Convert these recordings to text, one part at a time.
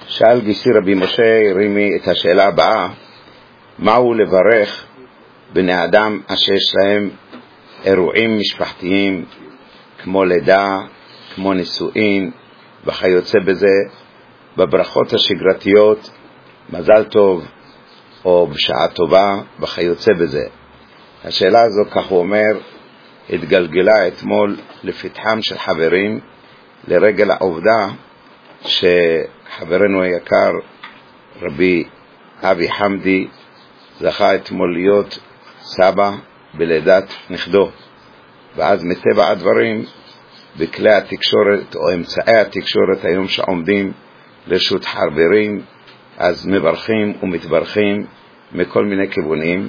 שאל גיסי רבי משה רימי את השאלה הבאה: מהו לברך בני אדם אשר יש להם אירועים משפחתיים כמו לידה, כמו נישואין וכיוצא בזה, בברכות השגרתיות, מזל טוב או בשעה טובה וכיוצא בזה. השאלה הזו, כך הוא אומר, התגלגלה אתמול לפתחם של חברים לרגל העובדה שחברנו היקר רבי אבי חמדי זכה אתמול להיות סבא בלידת נכדו, ואז מטבע הדברים בכלי התקשורת או אמצעי התקשורת היום שעומדים לרשות חברים, אז מברכים ומתברכים מכל מיני כיוונים,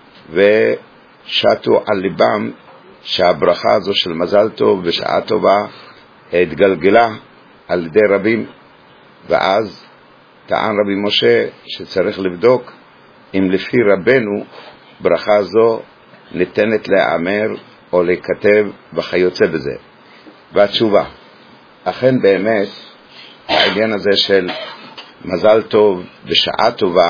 ושתו על ליבם שהברכה הזו של מזל טוב בשעה טובה התגלגלה על ידי רבים. ואז טען רבי משה שצריך לבדוק אם לפי רבנו ברכה זו ניתנת להיאמר או להיכתב וכיוצא בזה. והתשובה, אכן באמת העניין הזה של מזל טוב בשעה טובה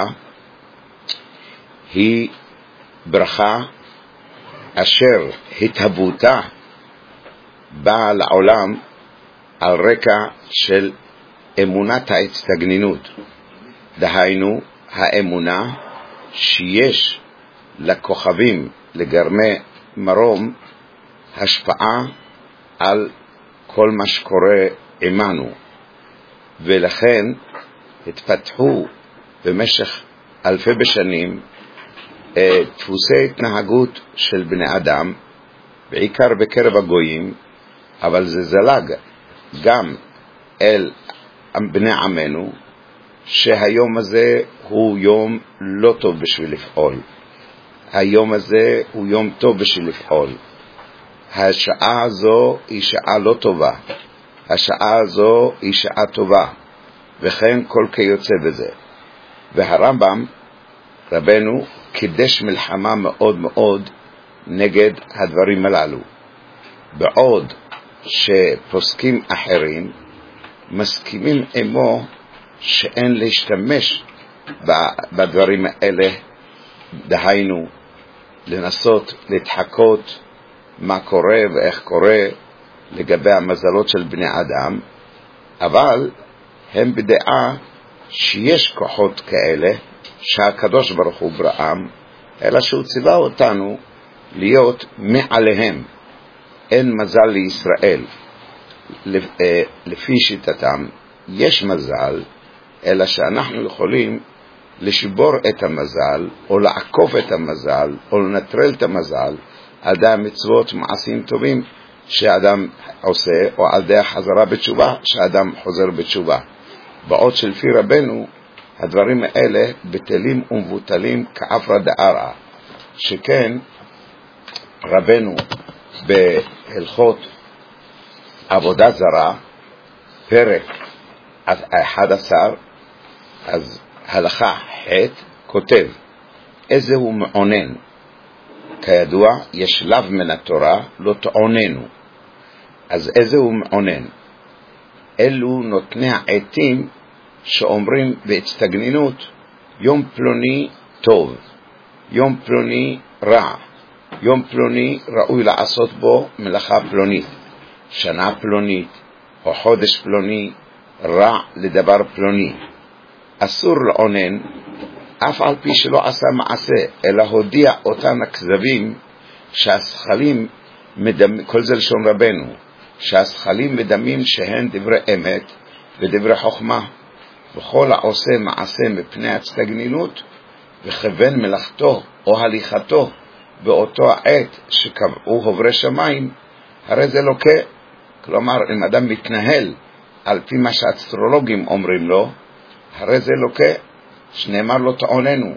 היא ברכה אשר התהוותה באה לעולם על רקע של אמונת ההצטגנינות, דהיינו האמונה שיש לכוכבים, לגרמי מרום, השפעה על כל מה שקורה עמנו, ולכן התפתחו במשך אלפי בשנים דפוסי התנהגות של בני אדם, בעיקר בקרב הגויים, אבל זה זלג גם אל בני עמנו, שהיום הזה הוא יום לא טוב בשביל לפעול, היום הזה הוא יום טוב בשביל לפעול, השעה הזו היא שעה לא טובה, השעה הזו היא שעה טובה, וכן כל כיוצא בזה. והרמב"ם רבנו קידש מלחמה מאוד מאוד נגד הדברים הללו, בעוד שפוסקים אחרים מסכימים עמו שאין להשתמש בדברים האלה, דהיינו לנסות להתחקות מה קורה ואיך קורה לגבי המזלות של בני אדם, אבל הם בדעה שיש כוחות כאלה שהקדוש ברוך הוא בראם, אלא שהוא ציווה אותנו להיות מעליהם. אין מזל לישראל לפי שיטתם, יש מזל, אלא שאנחנו יכולים לשבור את המזל או לעקוף את המזל או לנטרל את המזל על ידי המצוות מעשים טובים שאדם עושה, או על ידי החזרה בתשובה שאדם חוזר בתשובה. בעוד שלפי רבנו הדברים האלה בטלים ומבוטלים כאפרא דארעא, שכן רבנו בהלכות עבודה זרה פרק 11 אז הלכה ח' כותב איזה הוא מעונן. כידוע יש לאו מן התורה לא תעוננו, אז איזה הוא מעונן? אלו נותני העתים שאומרים בהצטגנינות יום פלוני טוב, יום פלוני רע, יום פלוני ראוי לעשות בו מלאכה פלונית, שנה פלונית או חודש פלוני רע לדבר פלוני. אסור לעונן אף על פי שלא עשה מעשה, אלא הודיע אותן הכזבים שהשכלים כל זה לשון רבנו, שהשכלים מדמים שהן דברי אמת ודברי חוכמה, וכל העושה מעשה מפני הצטגנינות וכוון מלאכתו או הליכתו באותו העת שקבעו עוברי שמיים, הרי זה לוקה. כלומר, אם אדם מתנהל על פי מה שהאסטרולוגים אומרים לו, הרי זה לוקה, שנאמר לו תעוננו.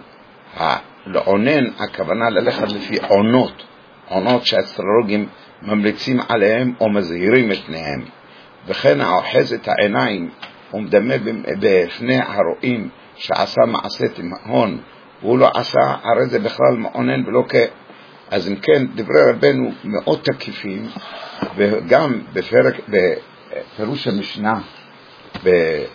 לעונן הכוונה ללכת לפי עונות, עונות שהאסטרולוגים ממליצים עליהם או מזהירים את פניהם. וכן האוחז את העיניים ומדמה בפני הרואים שעשה מעשה תימהון והוא לא עשה, הרי זה בכלל מעונן ולוקה. אז אם כן, דברי רבנו מאוד תקיפים, וגם בפירוש המשנה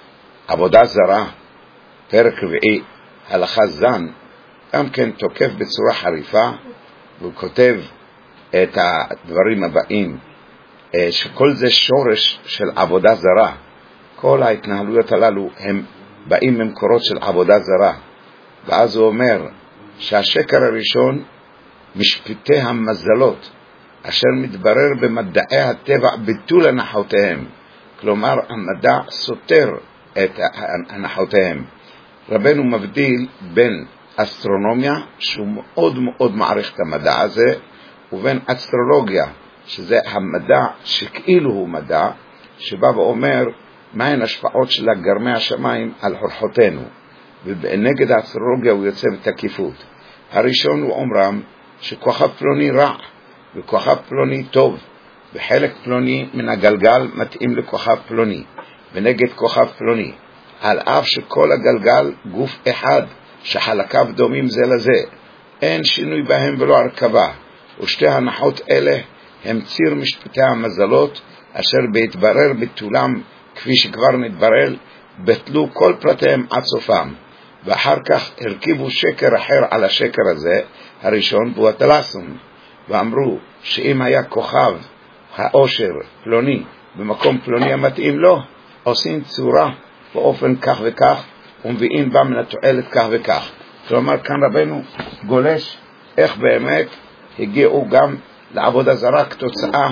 עבודה זרה, פרק רביעי, הלכה זן, גם כן תוקף בצורה חריפה, והוא כותב את הדברים הבאים, שכל זה שורש של עבודה זרה. כל ההתנהלויות הללו הם באים ממקורות של עבודה זרה. ואז הוא אומר שהשקר הראשון, משפטי המזלות, אשר מתברר במדעי הטבע ביטול הנחותיהם. כלומר, המדע סותר את הנחותיהם. רבנו מבדיל בין אסטרונומיה, שהוא מאוד מאוד מעריך את המדע הזה, ובין אסטרולוגיה, שזה המדע שכאילו הוא מדע, שבא ואומר מהן השפעות של גרמי השמיים על אורחותינו. ונגד האסטרולוגיה הוא יוצא בתקיפות. הראשון הוא אומרם שכוכב פלוני רע וכוכב פלוני טוב, וחלק פלוני מן הגלגל מתאים לכוכב פלוני ונגד כוכב פלוני, על אף שכל הגלגל גוף אחד שחלקיו דומים זה לזה, אין שינוי בהם ולא הרכבה. ושתי הנחות אלה הם ציר משפטי המזלות, אשר בהתברר ביטולם כפי שכבר נתברר, בטלו כל פרטיהם עד סופם. ואחר כך הרכיבו שקר אחר על השקר הזה, הראשון, והוא הטלסון, ואמרו שאם היה כוכב האושר פלוני במקום פלוני המתאים לו, עושים צורה באופן כך וכך, ומביאים בה מן התועלת כך וכך. כלומר, כאן רבנו גולש איך באמת הגיעו גם לעבודה זרה כתוצאה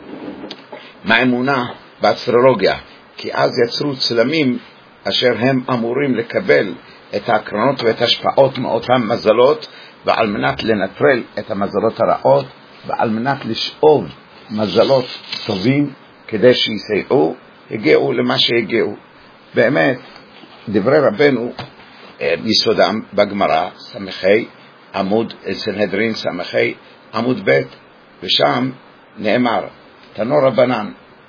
מהאמונה באסטרולוגיה, כי אז יצרו צלמים אשר הם אמורים לקבל את ההקרנות ואת השפעות מאותן מזלות, ועל מנת לנטרל את המזלות הרעות, ועל מנת לשאוב מזלות טובים כדי שיסייעו, הגיעו למה שהגיעו. באמת, דברי רבנו יסודם בגמרא, סמכי עמוד סנהדרין סמכי עמוד ב', ושם נאמר, תנו רבנן,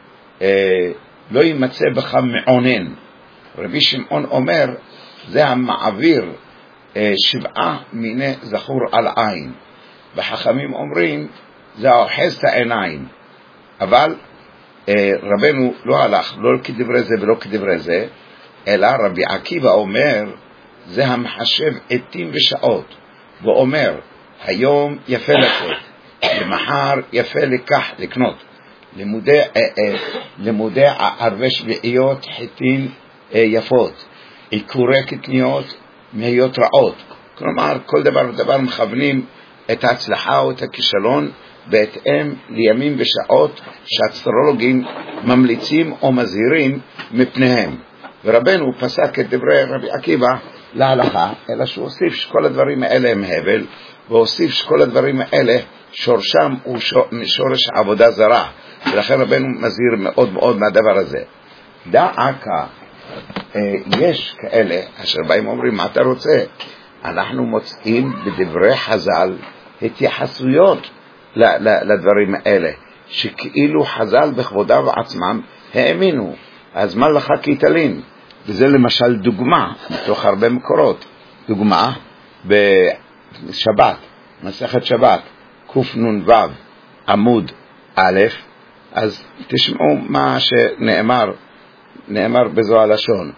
לא יימצא בך מעונן. רבי שמעון אומר, זה המעביר 7 מיני זכור על עין. וחכמים אומרים, זה האוחז את העיניים. אבל רבנו לא הלך, לא כדברי זה ולא כדברי זה, אלא רבי עקיבא אומר, זה המחשב עתים ושעות, ואומר, היום יפה לקנות, למחר יפה לקנות, לימודי ערבי שביעיות חיטין יפות, עיקורי קטניות מהיות רעות. כלומר, כל דבר ודבר מכוונים את ההצלחה או את הכישלון בהתאם לימים ושעות שהאסטרולוגים ממליצים או מזהירים מפניהם. ורבנו פסק את דברי רבי עקיבא להלכה, אלא שהוא הוסיף שכל הדברים האלה הם הבל, והוסיף שכל הדברים האלה שורשם הוא משורש עבודה זרה, ולכן רבנו מזהיר מאוד מאוד מהדבר הזה. דעקה, יש כאלה אשר באים אומרים, מה אתה רוצה? אנחנו מוצאים בדברי חז"ל התייחסויות לדברים האלה, שכאילו חז"ל בכבודם ועצמם האמינו. אז מה לך כיתלין? וזה למשל דוגמה מתוך הרבה מקורות. דוגמה בשבת, מסכת שבת, קנ"ו עמוד א', אז תשמעו מה שנאמר בזו הלשון.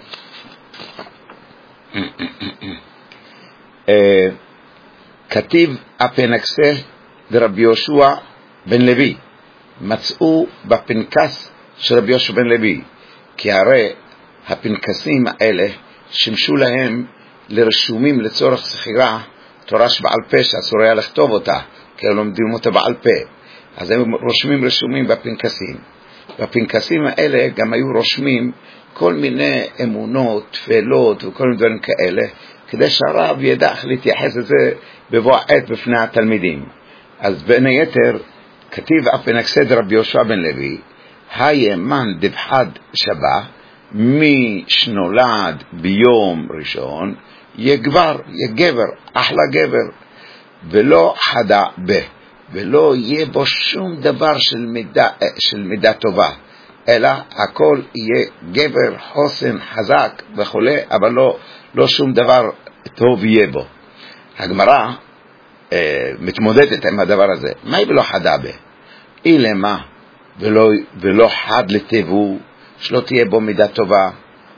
כתיב הפנקסה דרבי יהושע בן לוי, מצאו בפנקס של רבי יהושע בן לוי, כי הרי הפנקסים האלה שימשו להם לרשומים לצורך סחירה תורה שבעל פה שאסור היה לכתוב אותה, כי הם לומדים אותה בעל פה, אז הם רשומים בפנקסים. בפנקסים האלה גם היו רושמים כל מיני אמונות, תפילות וכל מיני דברים כאלה, כדי שהרב ידע איך להתייחס לזה בבוא העת בפני התלמידים. אז בין היתר כתיב הפנקסה דרבי יהושע בן לוי, הימן דבחד שבה, מי שנולד ביום ראשון יגבר, אחלה גבר, ולא חדה בה, ולא יהיה בו שום דבר של מידה טובה, אלא הכל יהיה גבר, חוסן, חזק וכולי, אבל לא שום דבר טוב יהיה בו. הגמרא מתמודדת עם הדבר הזה. מה היא ולא חדה בה? אילמה ולא חד לטבעו, שלא תהיה בו מידה טובה.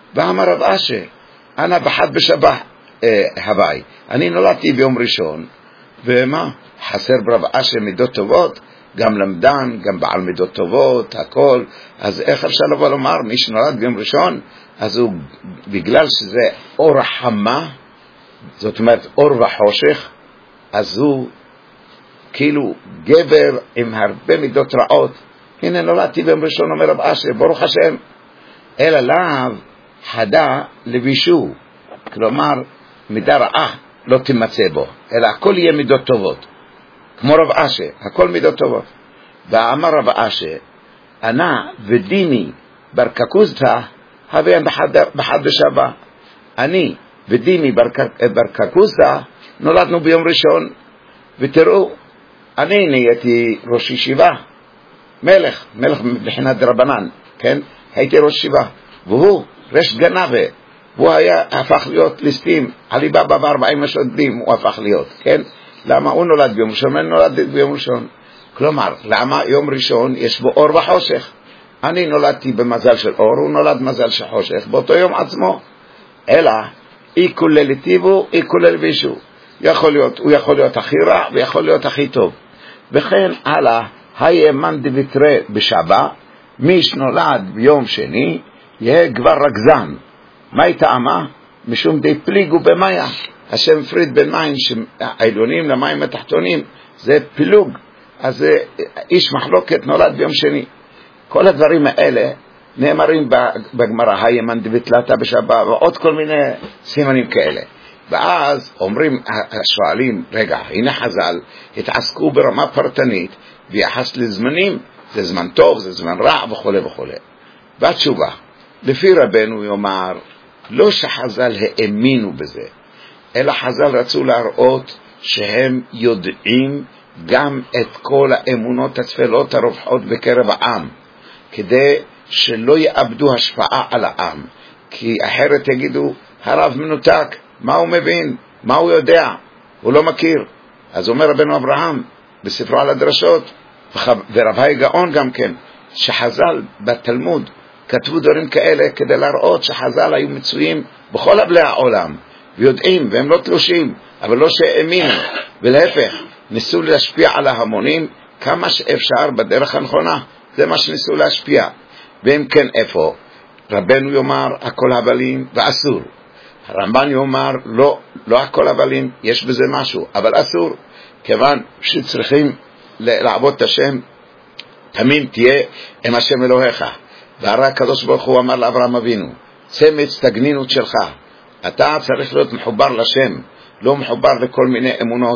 ואמר רב אשי, אנא בחד בשבח הוואי, אני נולדתי ביום ראשון, ומה? חסר ברב אשי מידות טובות, גם למדן, גם בעל מידות טובות, הכל. אז איך אפשר לבוא לומר, מי שנולד ביום ראשון, אז הוא, בגלל שזה אור החמה, זאת אומרת אור וחושך, אז הוא כאילו גבר עם הרבה מידות רעות. הנה נולדתי ביום ראשון, אומר רב אשי, ברוך השם. אלא לאו חדה לבישו, כלומר מידה רעה לא תימצא בו, אלא הכל יהיה מידות טובות, כמו רב אשי, הכל מידות טובות. ואמר רב אשי, אנא ודיני ברקקוזתא הווה בחד בשבע, אני ודיני ברקקוזתא נולדנו ביום ראשון, ותראו, אני נהייתי ראש ישיבה, מלך מבחינת דרבנן, כן? הייתי ראש ישיבה, והוא רש גנבה, והוא הפך להיות ליסטים, עלי בבא ב40 השודדים הוא הפך להיות, כן? למה הוא נולד ביום ראשון? אני נולדתי ביום ראשון. כלומר, למה יום ראשון יש בו אור וחושך? אני נולדתי במזל של אור, הוא נולד מזל של חושך, באותו יום עצמו. אלא, אי כולל טיבו, אי כולל בישו. הוא יכול להיות הכי רע, ויכול להיות הכי טוב. וכן הלאה, הימן דביטרה בשבא, מי שנולד ביום שני, יהיה כבר רגזן. מה היא טעמה? משום די פליגו במאיה. השם פריד בין מים העליונים למים התחתונים, זה פילוג. אז איש מחלוקת נולד ביום שני. כל הדברים האלה נאמרים בגמרא, הימן דביטלתה בשבא, ועוד כל מיני סימנים כאלה. ואז אומרים, השואלים, רגע, הנה חז"ל, התעסקו ברמה פרטנית, ביחס לזמנים, זה זמן טוב, זה זמן רע, וכו' וכו'. והתשובה, לפי רבנו יאמר, לא שחז"ל האמינו בזה, אלא חז"ל רצו להראות שהם יודעים גם את כל האמונות התפלות הרווחות בקרב העם, כדי שלא יאבדו השפעה על העם, כי אחרת יגידו, הרב מנותק, מה הוא מבין? מה הוא יודע? הוא לא מכיר. אז אומר רבנו אברהם בספרו על הדרשות, ורב היי גאון גם כן, שחז"ל בתלמוד כתבו דברים כאלה כדי להראות שחז"ל היו מצויים בכל הבלי העולם, ויודעים, והם לא תלושים, אבל לא שהאמינו, ולהפך, ניסו להשפיע על ההמונים כמה שאפשר בדרך הנכונה. זה מה שניסו להשפיע. ואם כן, איפה? רבנו יאמר הכל הבלים ואסור. הרמב"ן יאמר לא הכל הבלים, יש בזה משהו, אבל אסור, כיוון שצריכים לעבוד את השם, תמיד תהיה עם השם אלוהיך. והרי הקדוש ברוך הוא אמר לאברהם אבינו, צמץ תגנינות שלך, אתה צריך להיות מחובר לשם, לא מחובר לכל מיני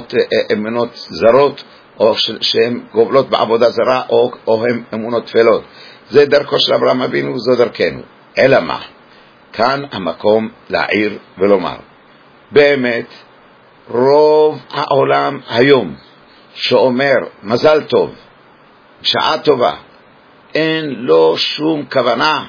אמונות זרות, או שהן גובלות בעבודה זרה, או הן אמונות תפלות. זה דרכו של אברהם אבינו, זו דרכנו. אלא מה? כאן המקום להעיר ולומר, באמת רוב העולם היום שאומר מזל טוב, שעה טובה, אין לו שום כוונה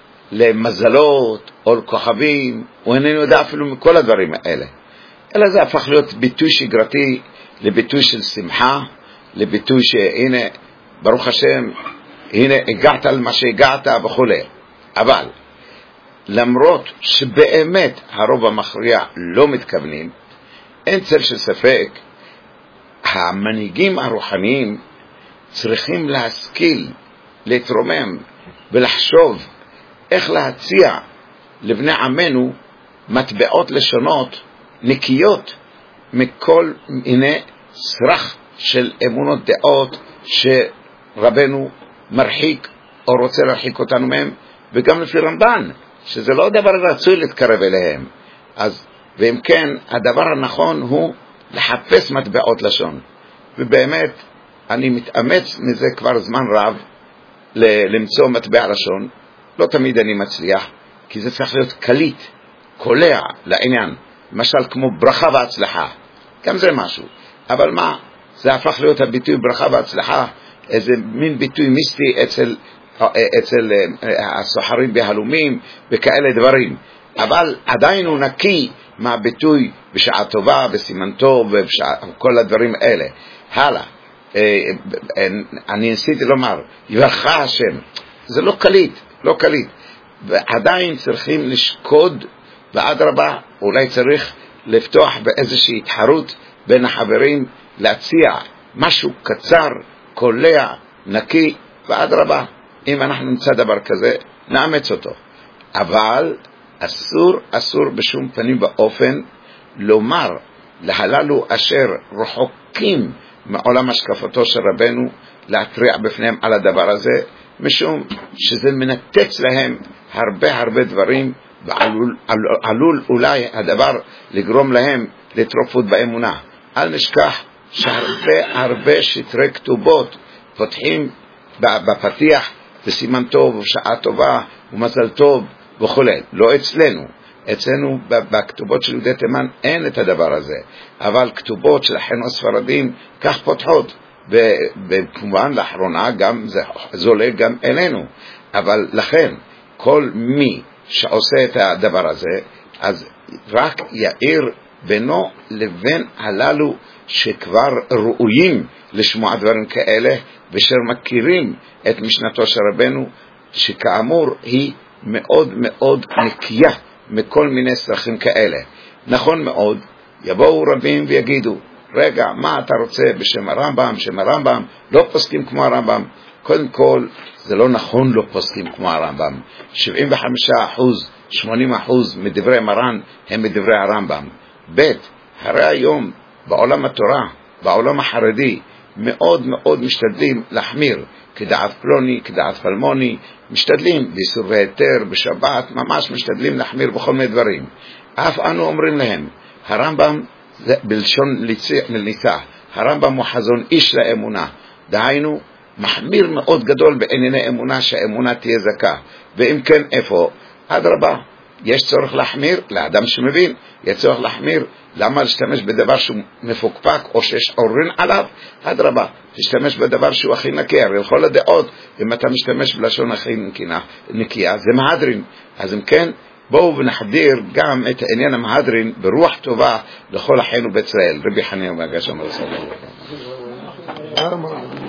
למזלות או לכוכבים, הוא איננו יודע אפילו מכל הדברים האלה, אלא זה הפך להיות ביטוי שגרתי, לביטוי של שמחה, לביטוי שהנה ברוך השם, הנה הגעת על מה שהגעת וכו'. אבל למרות שבאמת הרוב המכריע לא מתכוונים, אין צל של ספק, המנהיגים הרוחניים צריכים להשכיל, להתרומם ולחשוב איך להציע לבני עמנו מטבעות לשונות נקיות מכל מיני סרח של אמונות דעות שרבנו מרחיק או רוצה להרחיק אותנו מהם, וגם לפי רמב"ן שזה לא דבר רצוי להתקרב אליהם. אז ואם כן, הדבר הנכון הוא לחפש מטבעות לשון, ובאמת אני מתאמץ מזה כבר זמן רב למצוא מטבע לשון. לא תמיד אני מצליח, כי זה צריך להיות קליט, קולע לעניין, למשל כמו ברכה והצלחה, גם זה משהו. אבל מה, זה הפך להיות הביטוי ברכה והצלחה, איזה מין ביטוי מיסטי אצל הסוחרים בהלומים וכאלה דברים, אבל עדיין הוא נקי מהביטוי בשעה טובה, בסימן טוב, וכל הדברים האלה. הלאה, אני ניסיתי לומר יברך השם, זה לא קליט, לא קליט. ועדיין צריכים לשקוד, ואדרבה, אולי צריך לפתוח באיזושהי התחרות בין החברים, להציע משהו קצר, קולע, נקי, ואדרבה, אם אנחנו נמצא דבר כזה, נאמץ אותו. אבל אסור בשום פנים באופן לומר להללו אשר רחוקים מעולם השקפתו של רבנו, להתריע בפניהם על הדבר הזה, משום שזה מנתץ להם הרבה דברים, ועלול אולי הדבר לגרום להם לטרופות באמונה. אל נשכח שהרבה שטרי כתובות פותחים בפתיח בסימן טוב ושעה טובה ומזל טוב וכו'. לא אצלנו בכתובות של יהודי תימן אין את הדבר הזה, אבל כתובות של אחינו הספרדים כך פותחות, וכמובן לאחרונה גם זה עולה גם אלינו. אבל לכן כל מי שעושה את הדבר הזה, אז רק יאיר בינו לבין הללו שכבר ראויים לשמוע דברים כאלה, ושר מכירים את משנתו של רבנו, שכאמור היא מאוד נקייה מכל מיני סרחים כאלה. נכון מאוד, יבואו רבים ויגידו, רגע, מה אתה רוצה בשם הרמב"ם? שם הרמב"ם לא פוסקים כמו הרמב"ם. קודם כל, זה לא נכון לא פוסקים כמו הרמב"ם. 75%, 80% מדברי מרן הם מדברי הרמב"ם. הרי היום בעולם התורה, בעולם החרדי, מאוד משתדלים להחמיר, כדעת פלוני, כדעת פלמוני, משתדלים באיסור והיתר, בשבת, ממש משתדלים להחמיר בכל מיני דברים. אף אנו אומרים להם, הרמב"ם, בלשון ניצח, הרמב"ם הוא חזון איש לאמונה, דהיינו, מחמיר מאוד גדול בענייני אמונה, שהאמונה תהיה זכה. ואם כן, איפה? אדרבה, יש צורך להחמיר, לאדם שמבין, יש צורך להחמיר. למה להשתמש בדבר שהוא מפוקפק או שיש עוררין עליו? אדרבה, תשתמש בדבר שהוא הכי נקי. הרי לכל הדעות, אם אתה משתמש בלשון הכי נקייה, זה מהדרין. אז אם כן, בואו ונחדיר גם את העניין המהדרין ברוח טובה לכל אחינו בישראל. רבי חנינא בן עגשיא אומר סלם.